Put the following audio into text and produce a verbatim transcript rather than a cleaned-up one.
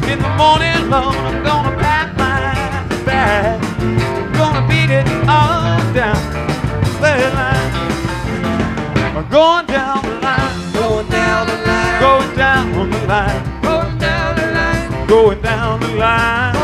In the morning, Lord, I'm gonna pack my bag. I'm gonna beat it all down the line. I'm going down the line. Going down the line. Going down the line. Going down the line. Going down the line.